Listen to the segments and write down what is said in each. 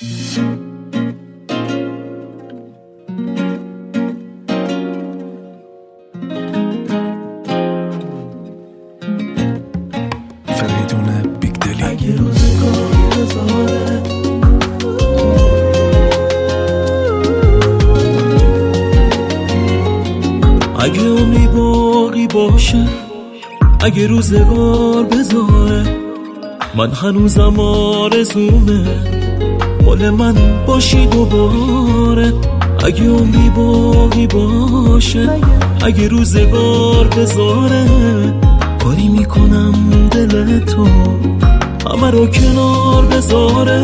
فریدون بیگدلی. اگه روزگار بذاره اگه عمری باقی باشه، اگه روزگار بذاره، من هنوزم آرزومه مال من باشی دوباره. اگه عمری باقی باشه، اگه روزگار بذاره، کاری میکنم دل تو همه رو کنار بذاره.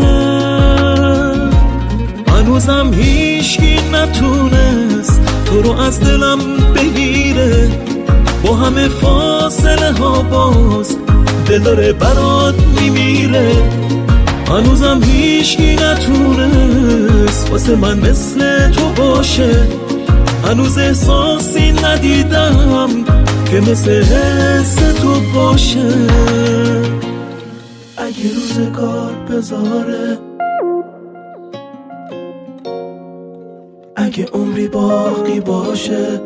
هنوزم هیچکی نتونست تو رو از دلم بگیره، با همه فاصله ها باز دل داره برات میمیره. هنوزم هیچکی نتونست واسه من مثل تو باشه، هنوز احساسی ندیدم که مثل حس تو باشه. اگه روزگار بذاره، اگه عمری باقی باشه،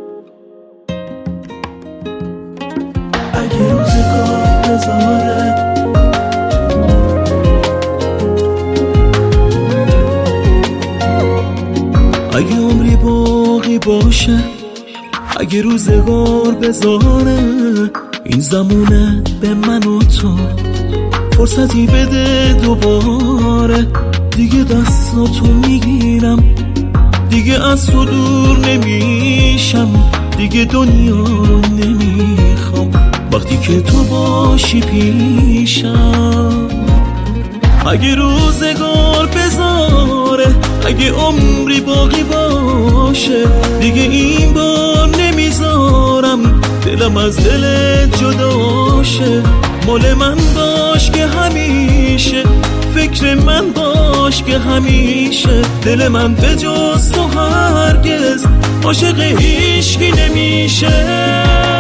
اگه روزگار بذاره، اگه عمری باقی باشه، اگه روزگار بذاره، این زمونه به من و تو فرصتی بده دوباره. دیگه دستاتو میگیرم، دیگه از تو دور نمیشم، دیگه دنیا رو نمیخوام وقتی که تو باشی پیشم. اگه روزگار بذاره، اگه عمری باقی باشه، دیگه این بار نمیذارم دلم از دلت جداشه. مال من باش که همیشه، فکر من باش که همیشه، دل من به جز تو هرگز عاشق هیچکی نمیشه.